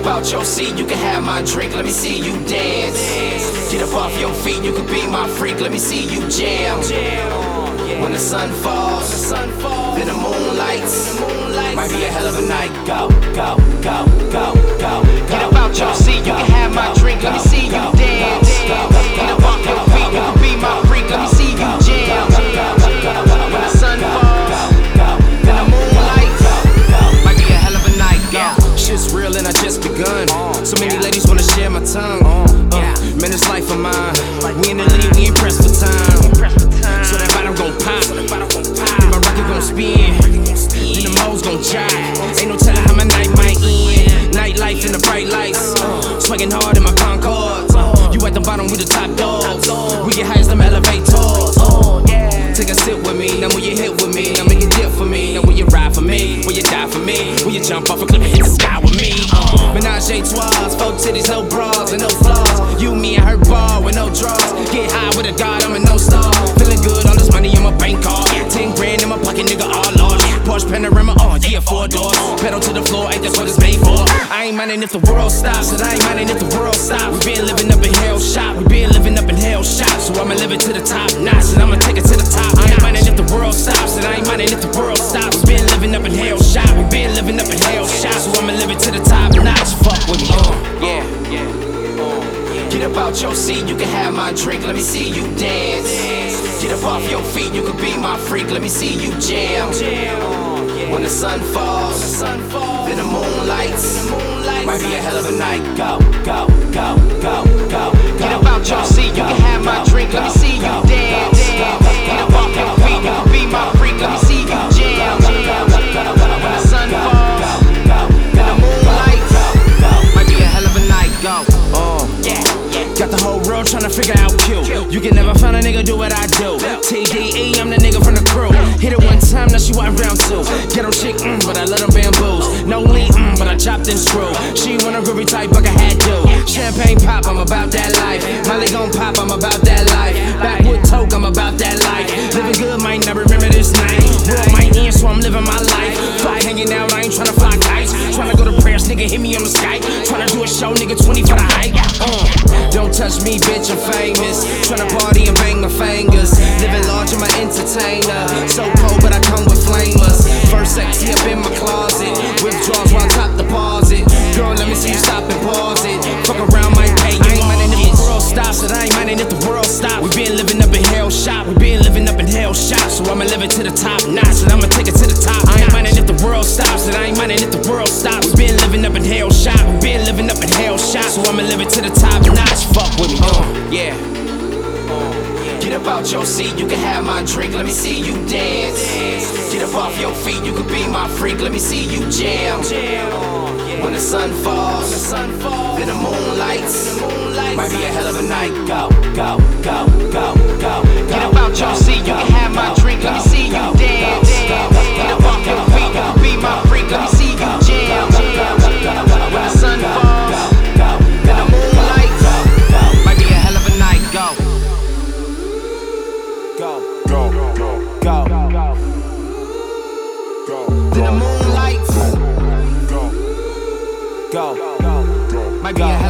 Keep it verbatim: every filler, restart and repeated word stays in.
up out your seat, you can have my drink, let me see you dance. Get up off your feet, you can be my freak, let me see you jam. When the sun falls, then the moon lights, might be a hell of a night. Go, go, go, go, go. Get up out your seat, you can have my drink, let me see you dance. Get up off your feet, you can be my freak, let me see you jam. When the sun falls, then the moon lights, might be a hell of a night. Go. Shit's real and I just begun. So many ladies wanna share my tongue. Uh, man, this life of mine. We in the league, we ain't pressed for time. So that bottom gon' pop, then my record gon' spin, then the moles gon' jive. Ain't no telling how my night might end. Nightlife in the bright lights, uh, swinging hard in my Concords. Uh, you at the bottom, we the top dogs. We get high as them elevators. Uh, take a sip with me, now when you hit with me, now make a dip for me. Now when you ride for me, when you die for me, when you jump off a cliff and hit the sky with me. Uh, Menage a trois, four titties, no bras and no flaws. You, me, and her bar with no draws. Get high with a god, I'm a no star. Feeling good, all this money on my bank card. Ten grand in my pocket, nigga, all large. Porsche Panorama, oh yeah, four doors. Pedal to the floor, ain't that's what it's made for. I ain't minding if the world stops, and I ain't minding if the world stops. We been living up in hell shop, we been living up in hell shop. So I'ma live it to the top notch, and I'ma take it to the top. I ain't minding if the world stops, and I ain't minding if the world stops. We been living up in hell shop, we been living up in hell shop. So I'ma live it to the top notch. Fuck with me, uh, yeah, yeah. Get up out your seat, you can have my drink, let me see you dance. Get up off your feet, you can be my freak, let me see you jam. When the sun falls, then the moon lights, might be a hell of a night. Go, go, go, go, go. Get up out your seat, you can have my drink, let me see you dance. Get up off your feet, you can be my freak, let me see you jam. When the sun falls, then the moon lights, might be a hell of a night. Go. Uh, yeah, yeah. Got the whole world tryna figure out Q. You can never find a nigga do what I do. T D E, I'm the nigga from the crew. Hit it one time, now she want round two. Get on chick, mm, but I let them bamboos. No lean, mm, but I chopped and screw. She want a groovy type, but I had to. Champagne pop, I'm about that life. Molly gon' pop, I'm about that life. Backwood toke, I'm about that life. Living good, might not remember this night. World might end, so I'm living my life. Fly hanging out, I ain't tryna fly kites. Tryna go to prayers, nigga, hit me on the Skype. Tryna do a show, nigga, twenty for the hype. Uh, don't touch me, bitch, I'm famous. Tryna party and bang my fingers. Living large, I'm an entertainer. So cold, but I come with flamers. First sexy up in my closet. Withdrawals while I top deposit. Girl, let me see you stop and pause it. Fuck around, might pay you. I ain't minding if the world stops, and I ain't minding if the world stops. We been living up in hell shop, we been living up in hell shop. So I'ma live it to the top notch, and I'ma take it to the top. I ain't minding if the world stops, and I ain't minding if the world stops. We been living up in hell shop, we been living up in hell shop. So I'ma live it to the top notch. Fuck with me, uh, yeah. Get up out your seat, you can have my drink, let me see you dance. Get up off your feet, you can be my freak, let me see you jam. When the sun falls, then the moon lights, might be a hell of a night. Go, go, go, go, go. Get up out your seat, you can have my drink, let me see you dance. Get up off your feet, you can be my freak, let me see you jam. When the sun falls, then the moon lights, might be a hell of a night. Go. Go, go, go, go, go. Then the moon lights, go, go, go. Might be a